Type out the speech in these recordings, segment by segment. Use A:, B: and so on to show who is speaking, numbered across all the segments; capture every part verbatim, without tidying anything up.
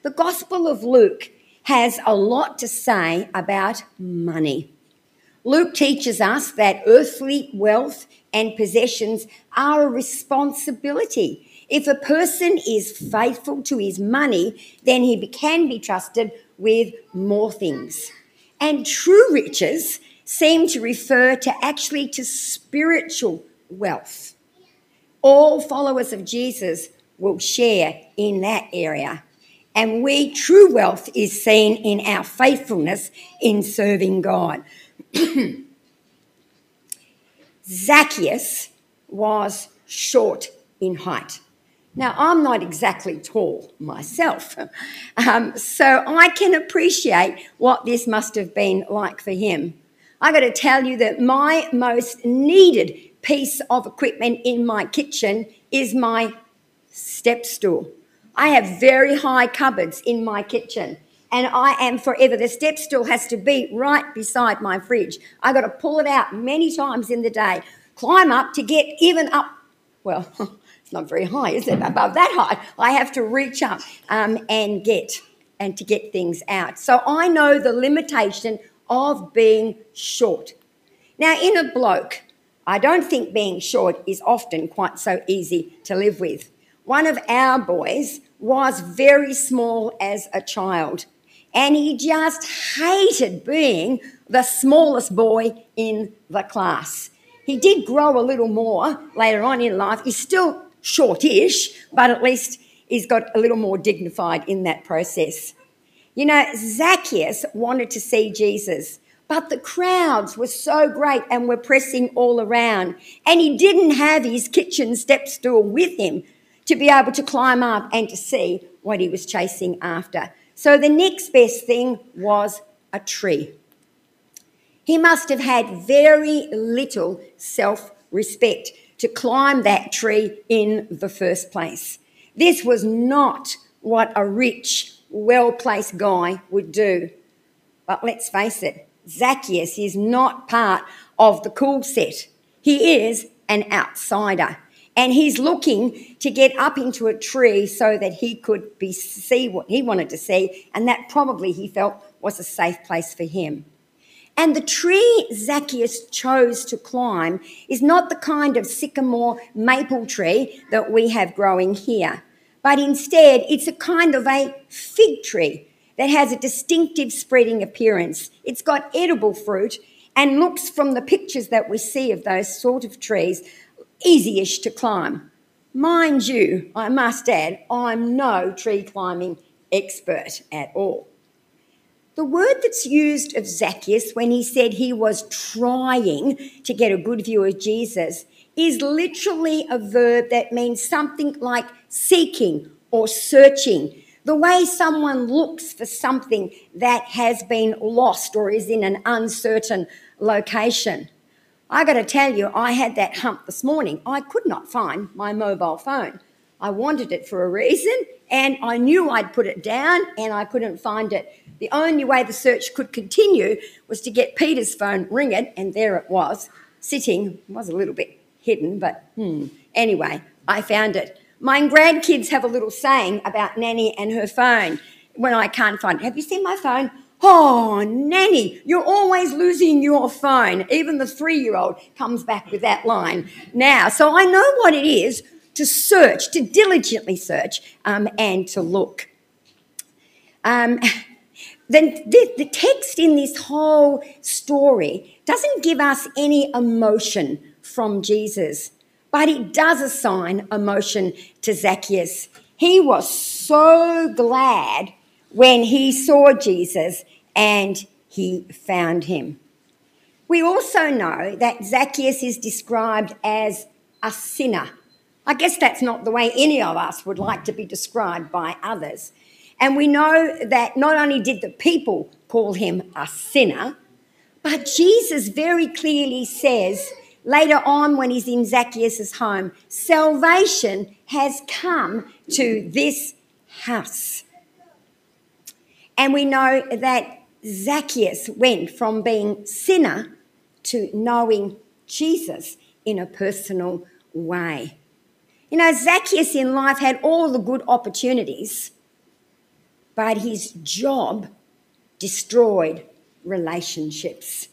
A: The Gospel of Luke has a lot to say about money. Luke teaches us that earthly wealth and possessions are a responsibility. If a person is faithful to his money, then he can be trusted with more things. And true riches seem to refer to actually to spiritual wealth. All followers of Jesus will share in that area. And we, true wealth is seen in our faithfulness in serving God. Zacchaeus was short in height. Now, I'm not exactly tall myself, um, so I can appreciate what this must have been like for him. I got to tell you that my most needed piece of equipment in my kitchen is my step stool. I have very high cupboards in my kitchen, and I am forever. The step stool has to be right beside my fridge. I got to pull it out many times in the day, climb up to get even up. Well, it's not very high, is it? Above that height, I have to reach up um, and get and to get things out. So I know the limitation of being short. Now, in a bloke, I don't think being short is often quite so easy to live with. One of our boys was very small as a child, and he just hated being the smallest boy in the class. He did grow a little more later on in life. He's still shortish, but at least he's got a little more dignified in that process. You know, Zacchaeus wanted to see Jesus, but the crowds were so great and were pressing all around, and he didn't have his kitchen step stool with him to be able to climb up and to see what he was chasing after. So the next best thing was a tree. He must have had very little self-respect to climb that tree in the first place. This was not what a rich, well-placed guy would do. But let's face it, Zacchaeus is not part of the cool set. He is an outsider. And he's looking to get up into a tree so that he could be see what he wanted to see, and that probably he felt was a safe place for him. And the tree Zacchaeus chose to climb is not the kind of sycamore maple tree that we have growing here, but instead it's a kind of a fig tree that has a distinctive spreading appearance. It's got edible fruit and looks, from the pictures that we see of those sort of trees, easy-ish to climb. Mind you, I must add, I'm no tree climbing expert at all. The word that's used of Zacchaeus when he said he was trying to get a good view of Jesus is literally a verb that means something like seeking or searching, the way someone looks for something that has been lost or is in an uncertain location. I got to tell you, I had that hump this morning. I could not find my mobile phone. I wanted it for a reason, and I knew I'd put it down, and I couldn't find it. The only way the search could continue was to get Peter's phone, ring it, and there it was, sitting. It was a little bit hidden, but hmm. Anyway, I found it. My grandkids have a little saying about Nanny and her phone when I can't find it. Have you seen my phone? Oh, Nanny, you're always losing your phone. Even the three-year-old comes back with that line now. So I know what it is to search, to diligently search, um, and to look. Um, the, the, the text in this whole story doesn't give us any emotion from Jesus, but it does assign emotion to Zacchaeus. He was so glad when he saw Jesus and he found him. We also know that Zacchaeus is described as a sinner. I guess that's not the way any of us would like to be described by others. And we know that not only did the people call him a sinner, but Jesus very clearly says later on when he's in Zacchaeus' home, salvation has come to this house. And we know that Zacchaeus went from being sinner to knowing Jesus in a personal way. You know, Zacchaeus in life had all the good opportunities, but his job destroyed relationships.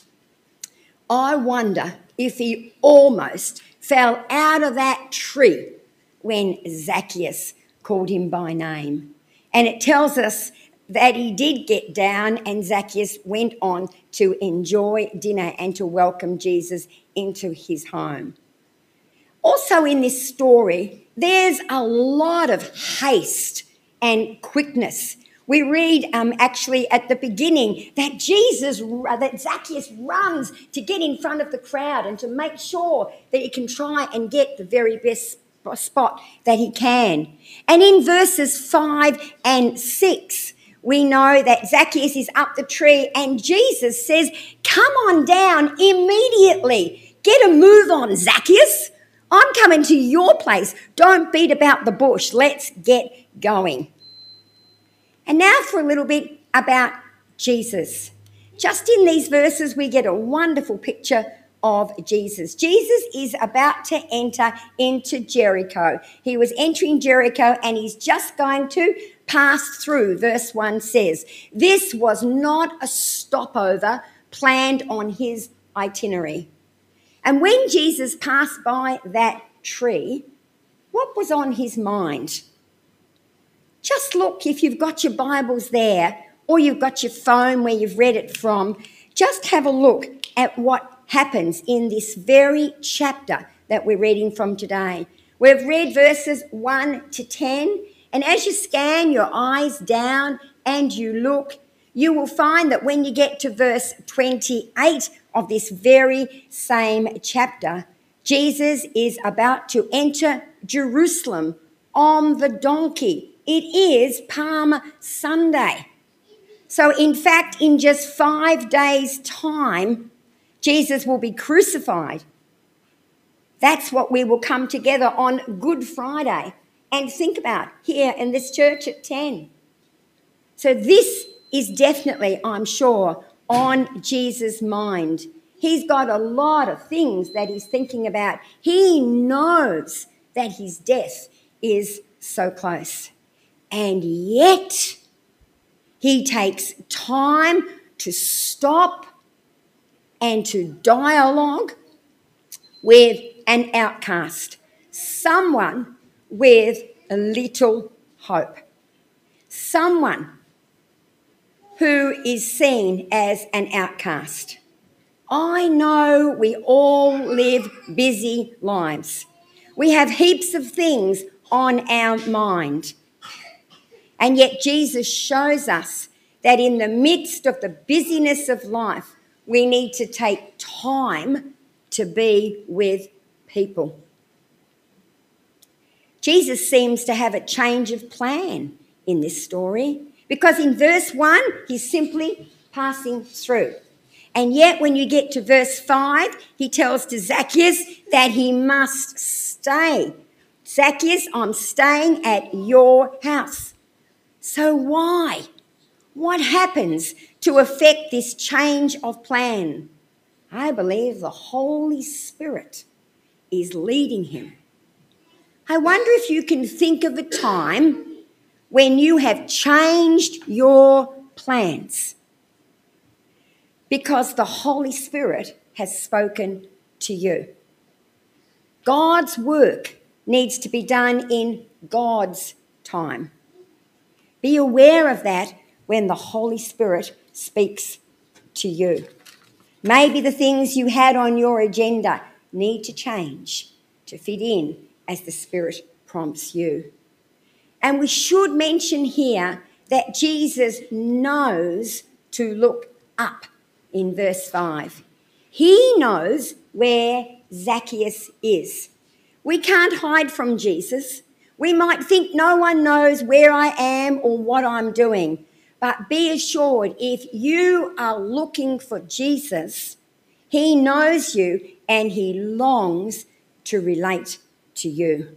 A: I wonder if he almost fell out of that tree when Zacchaeus called him by name. And it tells us that he did get down, and Zacchaeus went on to enjoy dinner and to welcome Jesus into his home. Also in this story, there's a lot of haste and quickness. We read um, actually at the beginning that Jesus, that Zacchaeus runs to get in front of the crowd and to make sure that he can try and get the very best spot that he can. And in verses five and six, we know that Zacchaeus is up the tree and Jesus says, "Come on down immediately. Get a move on, Zacchaeus. I'm coming to your place. Don't beat about the bush. Let's get going." And now for a little bit about Jesus. Just in these verses, we get a wonderful picture of Jesus. Jesus is about to enter into Jericho. He was entering Jericho and he's just going to pass through. Verse one says, this was not a stopover planned on his itinerary. And when Jesus passed by that tree, what was on his mind? Just look, if you've got your Bibles there or you've got your phone where you've read it from, just have a look at what happens in this very chapter that we're reading from today. We've read verses one to ten, and as you scan your eyes down and you look, you will find that when you get to verse twenty-eight of this very same chapter, Jesus is about to enter Jerusalem on the donkey. It is Palm Sunday. So in fact, in just five days' time, Jesus will be crucified. That's what we will come together on Good Friday and think about here in this church at ten. So this is definitely, I'm sure, on Jesus' mind. He's got a lot of things that he's thinking about. He knows that his death is so close. And yet, he takes time to stop and to dialogue with an outcast, someone with a little hope, someone who is seen as an outcast. I know we all live busy lives. We have heaps of things on our mind. And yet Jesus shows us that in the midst of the busyness of life, we need to take time to be with people. Jesus seems to have a change of plan in this story because in verse one, he's simply passing through. And yet when you get to verse five, he tells to Zacchaeus that he must stay. Zacchaeus, I'm staying at your house. So why? What happens to affect this change of plan? I believe the Holy Spirit is leading him. I wonder if you can think of a time when you have changed your plans because the Holy Spirit has spoken to you. God's work needs to be done in God's time. Be aware of that when the Holy Spirit speaks to you. Maybe the things you had on your agenda need to change to fit in as the Spirit prompts you. And we should mention here that Jesus knows to look up in verse five. He knows where Zacchaeus is. We can't hide from Jesus. We might think no one knows where I am or what I'm doing. But be assured, if you are looking for Jesus, he knows you and he longs to relate to you.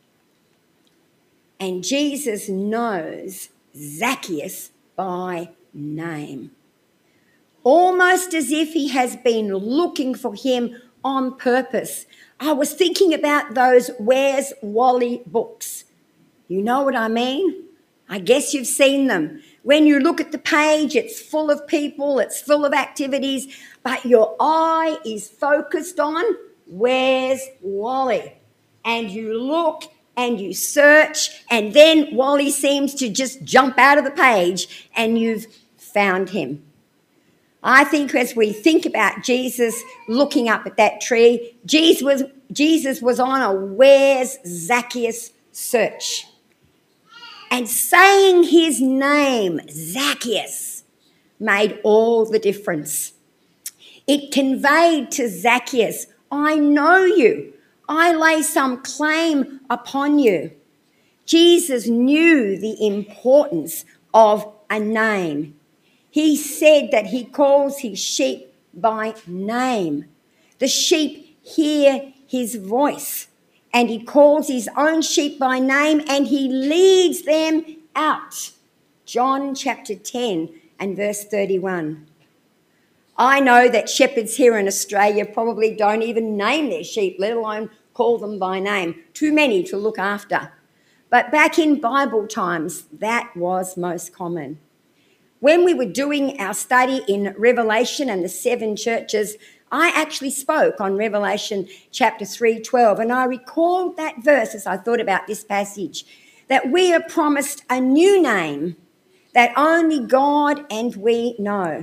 A: And Jesus knows Zacchaeus by name, almost as if he has been looking for him on purpose. I was thinking about those Where's Wally books. You know what I mean? I guess you've seen them. When you look at the page, it's full of people, it's full of activities, but your eye is focused on where's Wally? And you look and you search, and then Wally seems to just jump out of the page and you've found him. I think as we think about Jesus looking up at that tree, Jesus was, Jesus was on a where's Zacchaeus search. And saying his name, Zacchaeus, made all the difference. It conveyed to Zacchaeus, I know you. I lay some claim upon you. Jesus knew the importance of a name. He said that he calls his sheep by name. The sheep hear his voice, and he calls his own sheep by name, and he leads them out. John chapter ten and verse thirty-one. I know that shepherds here in Australia probably don't even name their sheep, let alone call them by name. Too many to look after. But back in Bible times, that was most common. When we were doing our study in Revelation and the seven churches, I actually spoke on Revelation chapter three twelve, and I recalled that verse as I thought about this passage, that we are promised a new name that only God and we know.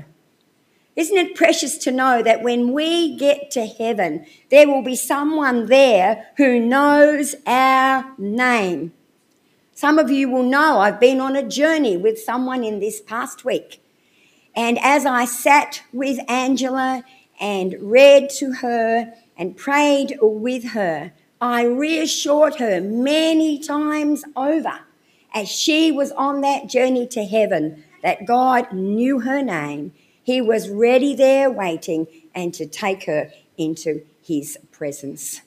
A: Isn't it precious to know that when we get to heaven, there will be someone there who knows our name? Some of you will know I've been on a journey with someone in this past week. And as I sat with Angela and read to her and prayed with her, I reassured her many times over as she was on that journey to heaven that God knew her name. He was ready there waiting and to take her into his presence.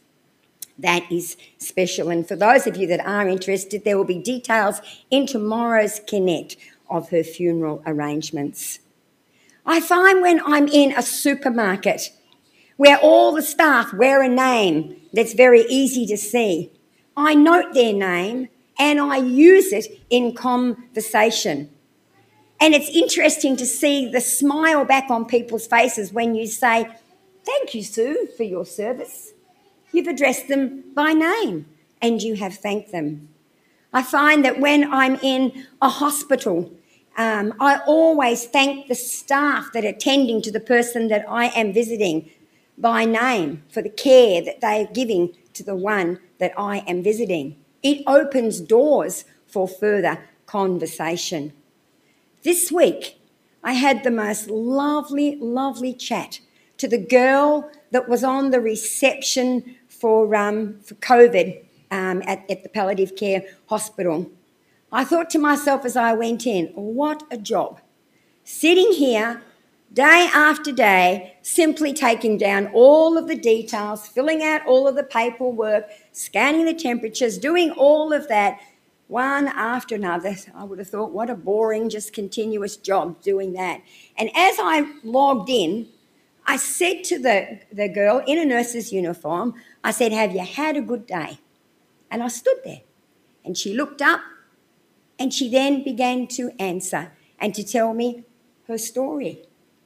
A: That is special. And for those of you that are interested, there will be details in tomorrow's Connect of her funeral arrangements. I find when I'm in a supermarket where all the staff wear a name that's very easy to see, I note their name and I use it in conversation. And it's interesting to see the smile back on people's faces when you say, thank you, Sue, for your service. You've addressed them by name and you have thanked them. I find that when I'm in a hospital, um, I always thank the staff that are tending to the person that I am visiting by name for the care that they are giving to the one that I am visiting. It opens doors for further conversation. This week, I had the most lovely, lovely chat to the girl that was on the reception for um, for COVID um, at, at the palliative care hospital. I thought to myself as I went in, what a job. Sitting here day after day, simply taking down all of the details, filling out all of the paperwork, scanning the temperatures, doing all of that, one after another. I would have thought, what a boring, just continuous job doing that. And as I logged in, I said to the, the girl in a nurse's uniform, I said, have you had a good day? And I stood there. And she looked up and she then began to answer and to tell me her story.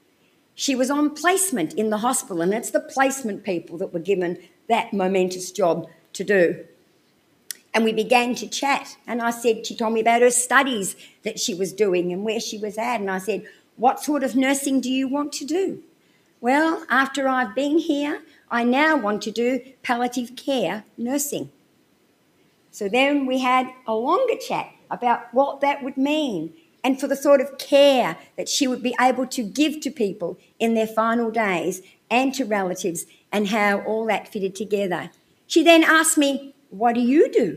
A: She was on placement in the hospital, and it's the placement people that were given that momentous job to do. And we began to chat, and I said, she told me about her studies that she was doing and where she was at, and I said, what sort of nursing do you want to do? Well, after I've been here, I now want to do palliative care nursing. So then we had a longer chat about what that would mean and for the sort of care that she would be able to give to people in their final days and to relatives and how all that fitted together. She then asked me, what do you do?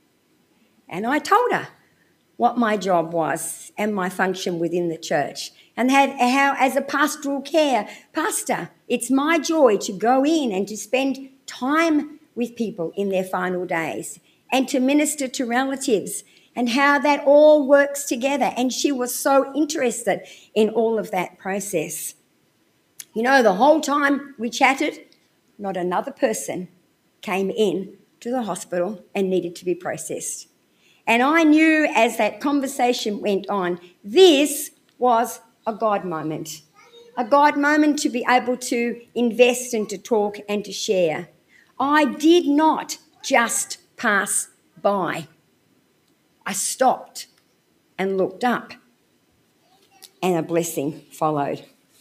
A: And I told her what my job was and my function within the church, and had, how as a pastoral care pastor, it's my joy to go in and to spend time with people in their final days and to minister to relatives and how that all works together. And she was so interested in all of that process. You know, the whole time we chatted, not another person came in to the hospital and needed to be processed. And I knew as that conversation went on, this was a God moment. A God moment to be able to invest and to talk and to share. I did not just pass by. I stopped and looked up, and a blessing followed.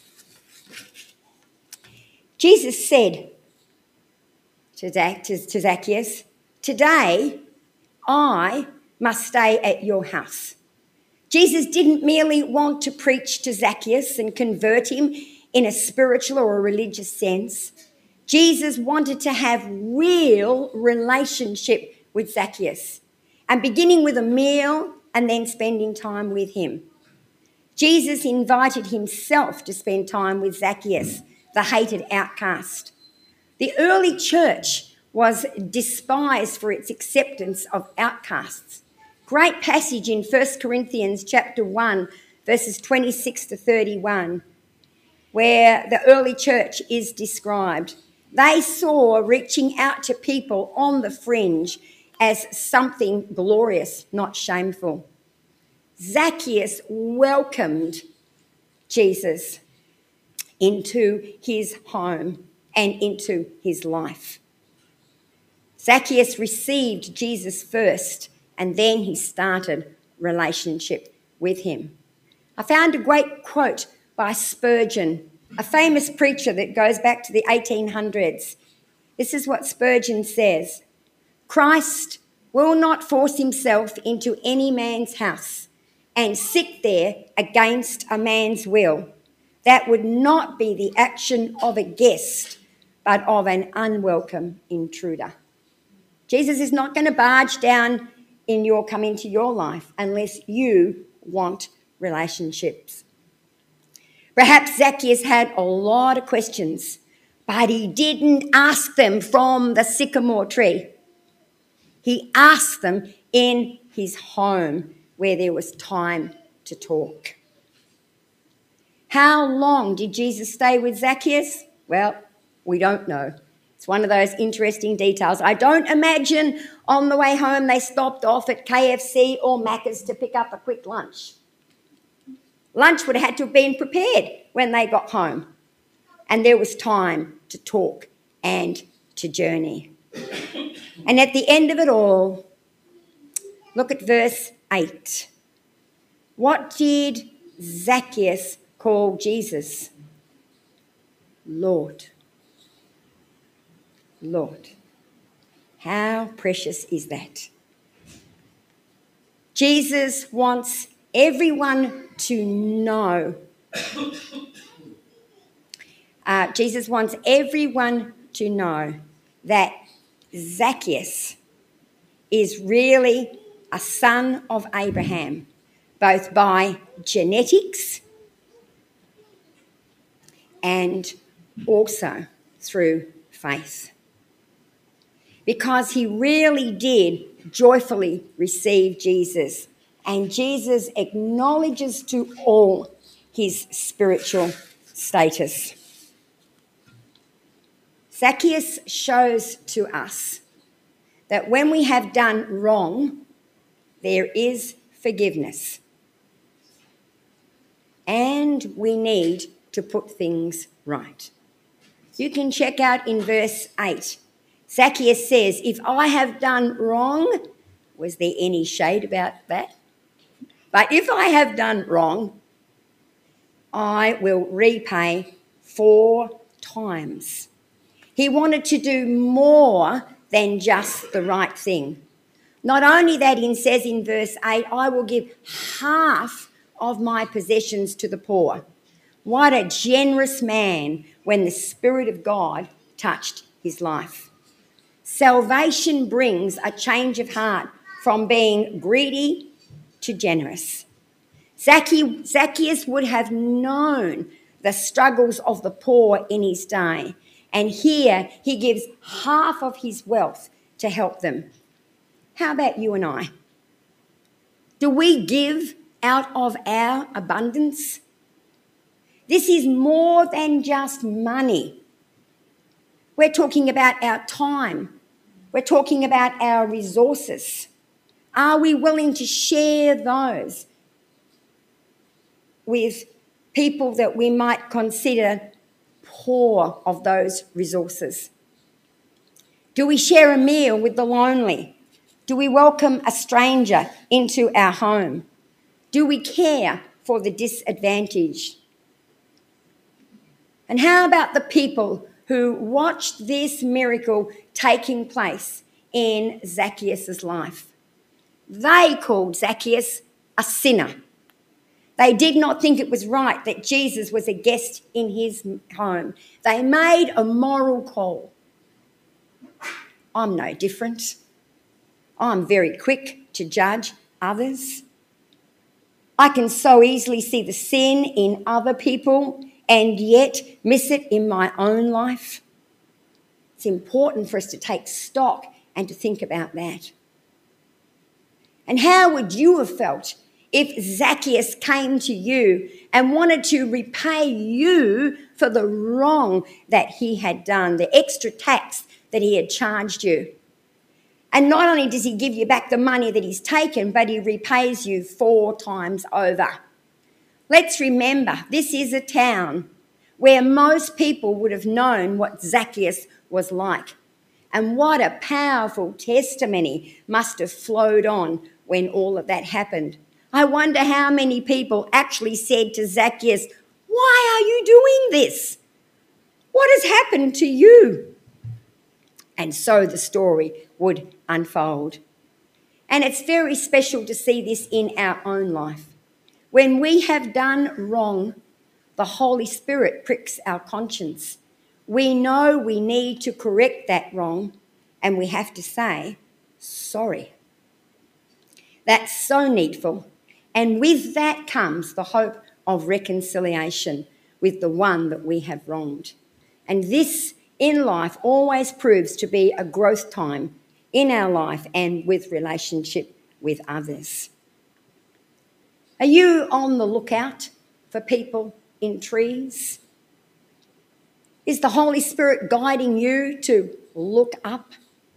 A: Jesus said to Zacchaeus, "Today I must stay at your house." Jesus didn't merely want to preach to Zacchaeus and convert him in a spiritual or a religious sense. Jesus wanted to have real relationship with Zacchaeus, and beginning with a meal and then spending time with him. Jesus invited himself to spend time with Zacchaeus, the hated outcast. The early church was despised for its acceptance of outcasts. Great passage in First Corinthians chapter one, verses twenty-six to thirty-one, where the early church is described. They saw reaching out to people on the fringe as something glorious, not shameful. Zacchaeus welcomed Jesus into his home and into his life. Zacchaeus received Jesus first, and then he started relationship with him. I found a great quote by Spurgeon, a famous preacher that goes back to the eighteen hundreds. This is what Spurgeon says: "Christ will not force himself into any man's house and sit there against a man's will. That would not be the action of a guest, but of an unwelcome intruder." Jesus is not going to barge down in your come into your life unless you want relationships. Perhaps Zacchaeus had a lot of questions, but he didn't ask them from the sycamore tree. He asked them in his home where there was time to talk. How long did Jesus stay with Zacchaeus? Well, we don't know. It's one of those interesting details. I don't imagine on the way home they stopped off at K F C or Macca's to pick up a quick lunch. Lunch would have had to have been prepared when they got home, and there was time to talk and to journey. And at the end of it all, look at verse eight. What did Zacchaeus call Jesus? Lord. Lord. How precious is that? Jesus wants everyone to know. Uh, Jesus wants everyone to know that Zacchaeus is really a son of Abraham, both by genetics and also through faith. Because he really did joyfully receive Jesus, and Jesus acknowledges to all his spiritual status. Zacchaeus shows to us that when we have done wrong, there is forgiveness. And we need to put things right. You can check out in verse eight. Zacchaeus says, "If I have done wrong," was there any shade about that? "But if I have done wrong, I will repay four times." He wanted to do more than just the right thing. Not only that, he says in verse eight, "I will give half of my possessions to the poor." What a generous man when the Spirit of God touched his life. Salvation brings a change of heart from being greedy to generous. Zacchaeus would have known the struggles of the poor in his day, and here he gives half of his wealth to help them. How about you and I? Do we give out of our abundance? This is more than just money. We're talking about our time. We're talking about our resources. Are we willing to share those with people that we might consider poor of those resources? Do we share a meal with the lonely? Do we welcome a stranger into our home? Do we care for the disadvantaged? And how about the people who watched this miracle taking place in Zacchaeus' life? They called Zacchaeus a sinner. They did not think it was right that Jesus was a guest in his home. They made a moral call. I'm no different. I'm very quick to judge others. I can so easily see the sin in other people and yet miss it in my own life. It's important for us to take stock and to think about that. And how would you have felt if Zacchaeus came to you and wanted to repay you for the wrong that he had done, the extra tax that he had charged you? And not only does he give you back the money that he's taken, but he repays you four times over. Let's remember, this is a town where most people would have known what Zacchaeus was like. And what a powerful testimony must have flowed on when all of that happened. I wonder how many people actually said to Zacchaeus, "Why are you doing this? What has happened to you?" And so the story would unfold. And it's very special to see this in our own life. When we have done wrong, the Holy Spirit pricks our conscience. We know we need to correct that wrong, and we have to say, sorry. That's so needful. And with that comes the hope of reconciliation with the one that we have wronged. And this in life always proves to be a growth time in our life and with relationship with others. Are you on the lookout for people in trees? Is the Holy Spirit guiding you to look up?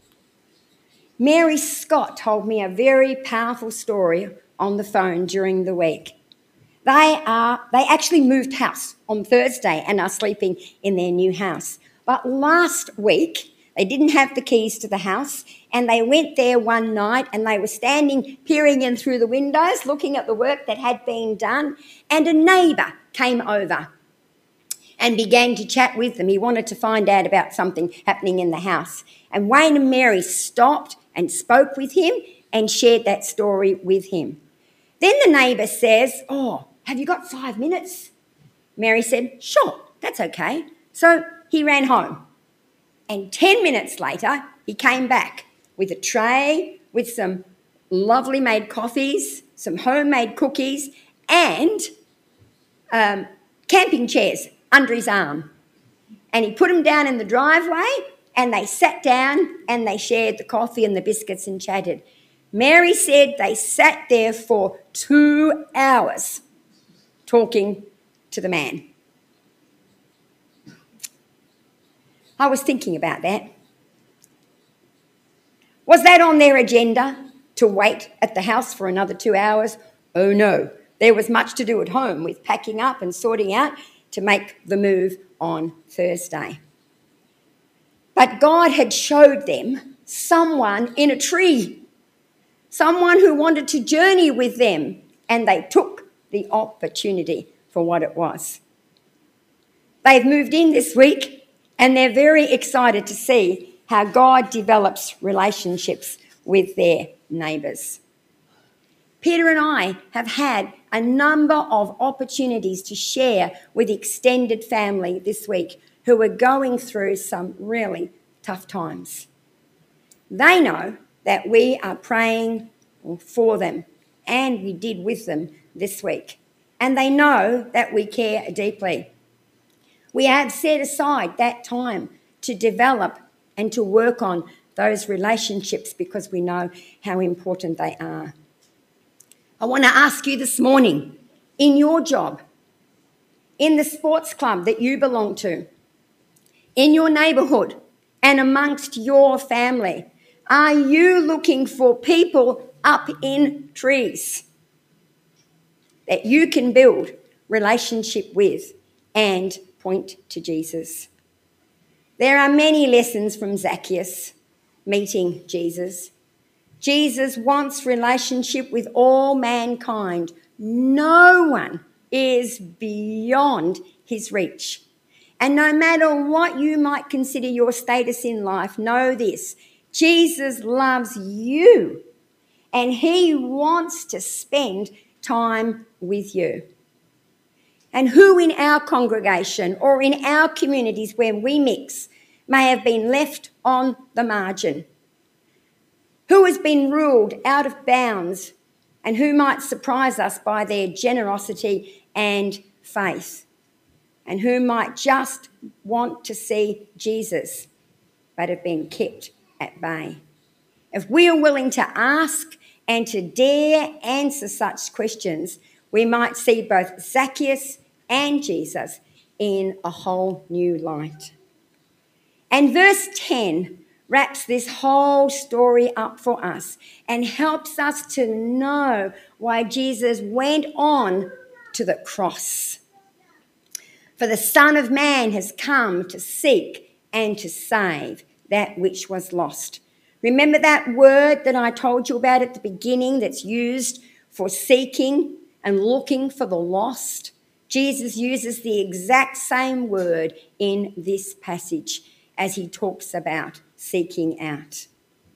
A: Mary Scott told me a very powerful story on the phone during the week. They are they actually moved house on Thursday and are sleeping in their new house. But last week, they didn't have the keys to the house, and they went there one night and they were standing, peering in through the windows, looking at the work that had been done, and a neighbour came over and began to chat with them. He wanted to find out about something happening in the house. And Wayne and Mary stopped and spoke with him and shared that story with him. Then the neighbour says, "Oh, have you got five minutes?" Mary said, "Sure, that's okay." So he ran home. And ten minutes later, he came back with a tray with some lovely made coffees, some homemade cookies, and um, camping chairs under his arm. And he put them down in the driveway, and they sat down and they shared the coffee and the biscuits and chatted. Mary said they sat there for two hours talking to the man. I was thinking about that. Was that on their agenda, to wait at the house for another two hours? Oh no, there was much to do at home with packing up and sorting out to make the move on Thursday. But God had showed them someone in a tree, someone who wanted to journey with them, and they took the opportunity for what it was. They've moved in this week, and they're very excited to see how God develops relationships with their neighbours. Peter and I have had a number of opportunities to share with extended family this week who are going through some really tough times. They know that we are praying for them, and we did with them this week. And they know that we care deeply. We have set aside that time to develop and to work on those relationships because we know how important they are. I want to ask you this morning, in your job, in the sports club that you belong to, in your neighbourhood and amongst your family, are you looking for people up in trees that you can build relationship with and point to Jesus. There are many lessons from Zacchaeus meeting Jesus. Jesus wants relationship with all mankind. No one is beyond his reach. And no matter what you might consider your status in life, know this: Jesus loves you and he wants to spend time with you. And who in our congregation or in our communities where we mix may have been left on the margin? Who has been ruled out of bounds and who might surprise us by their generosity and faith? And who might just want to see Jesus but have been kept at bay? If we are willing to ask and to dare answer such questions, we might see both Zacchaeus and Jesus in a whole new light. And verse ten wraps this whole story up for us and helps us to know why Jesus went on to the cross. For the Son of Man has come to seek and to save that which was lost. Remember that word that I told you about at the beginning that's used for seeking and looking for the lost? Jesus uses the exact same word in this passage as he talks about seeking out.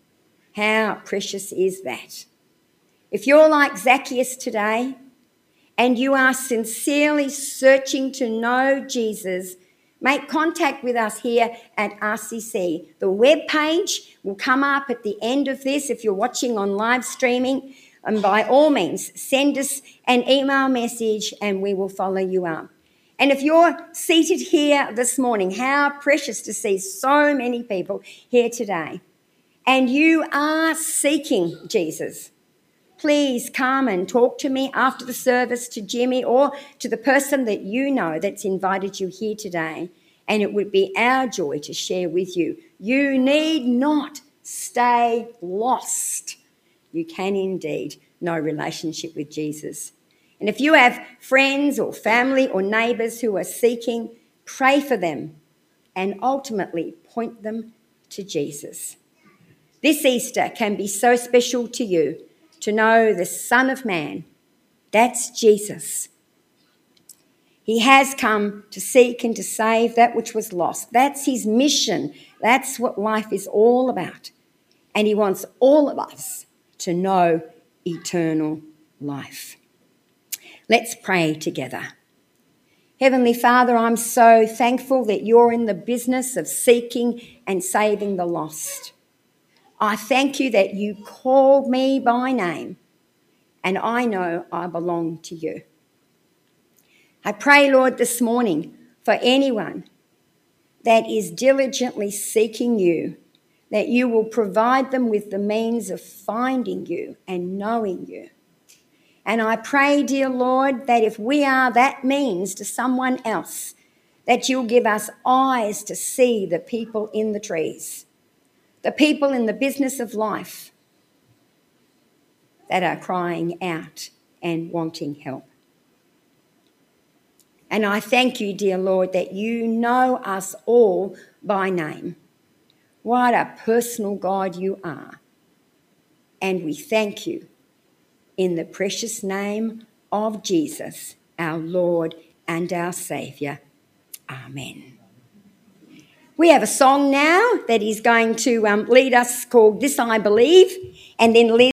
A: How precious is that? If you're like Zacchaeus today and you are sincerely searching to know Jesus, make contact with us here at R C C. The web page will come up at the end of this if you're watching on live streaming. And by all means, send us an email message and we will follow you up. And if you're seated here this morning, how precious to see so many people here today. And you are seeking Jesus. Please come and talk to me after the service, to Jimmy or to the person that you know that's invited you here today. And it would be our joy to share with you. You need not stay lost. You can indeed know relationship with Jesus. And if you have friends or family or neighbours who are seeking, pray for them and ultimately point them to Jesus. This Easter can be so special to you to know the Son of Man. That's Jesus. He has come to seek and to save that which was lost. That's his mission. That's what life is all about. And he wants all of us to know eternal life. Let's pray together. Heavenly Father, I'm so thankful that you're in the business of seeking and saving the lost. I thank you that you called me by name and I know I belong to you. I pray, Lord, this morning for anyone that is diligently seeking you, that you will provide them with the means of finding you and knowing you. And I pray, dear Lord, that if we are that means to someone else, that you'll give us eyes to see the people in the trees, the people in the business of life that are crying out and wanting help. And I thank you, dear Lord, that you know us all by name. What a personal God you are. And we thank you in the precious name of Jesus, our Lord and our Saviour. Amen. We have a song now that is going to um, lead us called This I Believe, and then lead